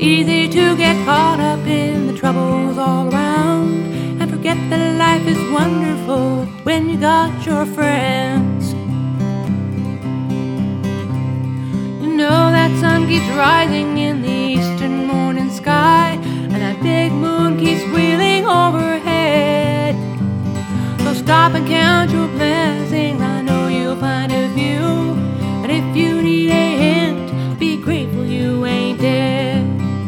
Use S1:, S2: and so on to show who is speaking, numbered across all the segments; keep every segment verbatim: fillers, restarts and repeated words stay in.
S1: easy to get caught up in the troubles all around and forget that life is wonderful when you got your friends. You know that sun keeps rising in the eastern morning sky, and that big moon keeps wheeling overhead. So stop and count your blessings, I know you'll find a few. And if you need a hint, be grateful you ain't dead.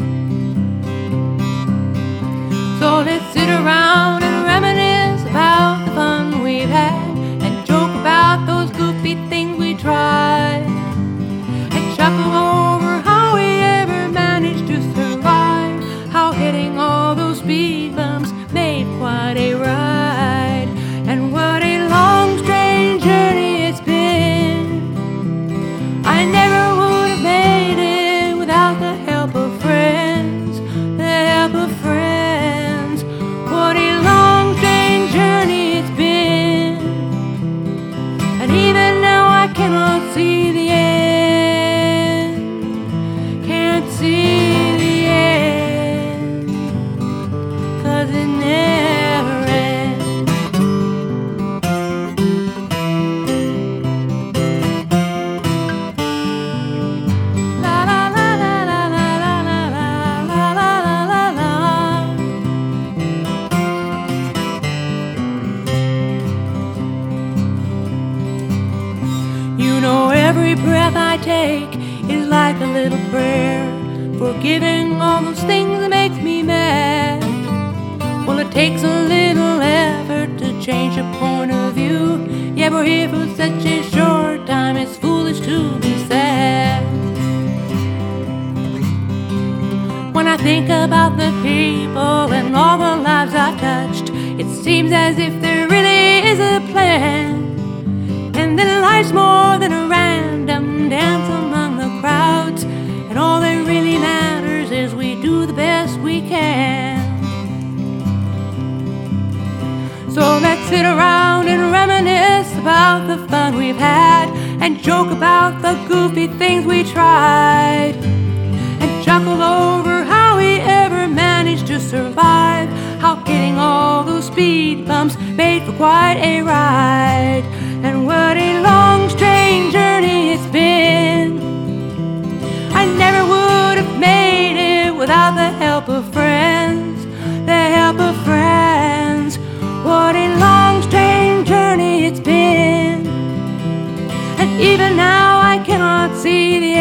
S1: So let's sit around and reminisce about the fun we've had, and joke about those goofy things we tried, and chuckle over how we ever managed to survive, how hitting all those speed bumps made quite a ride. And what a long, strange journey it's been. I never would have made it without the help of friends, the help of friends. What a long, strange journey it's been. And even now I cannot see the end, can't see the end, 'cause it never ends. La la la la la la la la la la la la. You know every breath I take is like a little prayer, forgiving all those things that makes me mad. Well, it takes a little effort to change your point of view. Yeah, we're here for such a short time, it's foolish to be sad. When I think about the people and all the lives I've touched, it seems as if there really is a plan, and that life's more than a random dance among the crowds, and all that really matters is we do the best we can. So let's sit around and reminisce about the fun we've had, and joke about the goofy things we tried, and chuckle over how we ever managed to survive, how getting all those speed bumps made for quite a ride. And what a long, strange journey it's been. I never would have made it without the help of friends, the help of friends. What a long, strange journey it's been. And even now I cannot see the